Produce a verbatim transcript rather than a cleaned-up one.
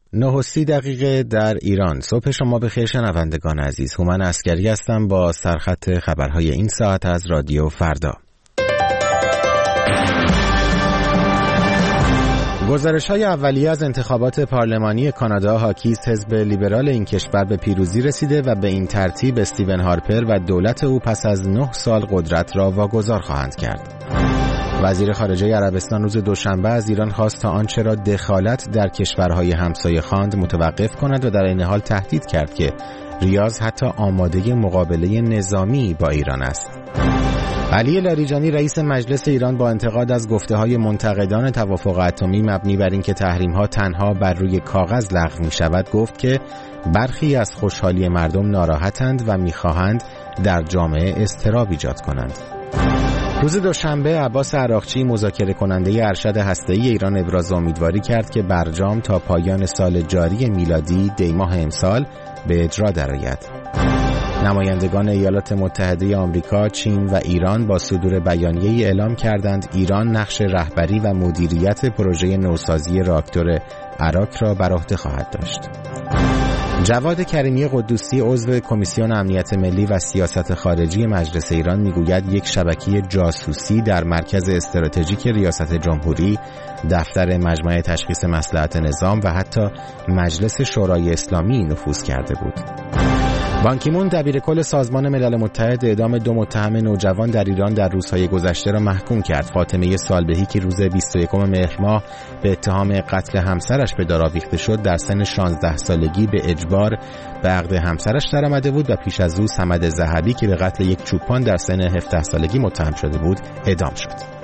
نه و سی دقیقه در ایران. صبح شما بخیر شنوندگان عزیز. هومن عسکری هستم با سرخط خبرهای این ساعت از رادیو فردا. گزارش‌های اولیه از انتخابات پارلمانی کانادا حاکی است حزب لیبرال این کشور به پیروزی رسیده و به این ترتیب استیون هارپر و دولت او پس از نه سال قدرت را واگذار خواهند کرد. وزیر خارجه عربستان روز دوشنبه از ایران خواست تا آنچه را دخالت در کشورهای همسایه خواند متوقف کند و در این حال تهدید کرد که ریاض حتی آماده مقابله نظامی با ایران است. علی لاریجانی رئیس مجلس ایران با انتقاد از گفته‌های منتقدان توافق اتمی مبنی بر اینکه تحریم‌ها تنها بر روی کاغذ لغو می‌شود گفت که برخی از خوشحالی مردم ناراحتند و می‌خواهند در جامعه اضطراب ایجاد کنند. روز دوشنبه عباس عراقچی مذاکره کننده ارشد هسته‌ای ایران ابراز امیدواری کرد که برجام تا پایان سال جاری میلادی دی ماه امسال به اجرا درآید. نمایندگان ایالات متحده آمریکا، چین و ایران با صدور بیانیه‌ای اعلام کردند ایران نقش رهبری و مدیریت پروژه نوسازی راکتور اراک را بر عهده خواهد داشت. جواد کریمی قدوسی عضو کمیسیون امنیت ملی و سیاست خارجی مجلس ایران میگوید یک شبکه جاسوسی در مرکز استراتژیک ریاست جمهوری، دفتر مجمع تشخیص مصلحت نظام و حتی مجلس شورای اسلامی نفوذ کرده بود. بان کی مون دبیرکل سازمان ملل متحد اعدام دو متهم نوجوان در ایران در روزهای گذشته را محکوم کرد. فاطمه صالحی که روز بیست و یکم مهر ماه به اتهام قتل همسرش به دار آویخته شد در سن شانزده سالگی به اجبار به عقد همسرش درآمده بود و پیش از او صمد ذهبی که به قتل یک چوپان در سن هفده سالگی متهم شده بود اعدام شد.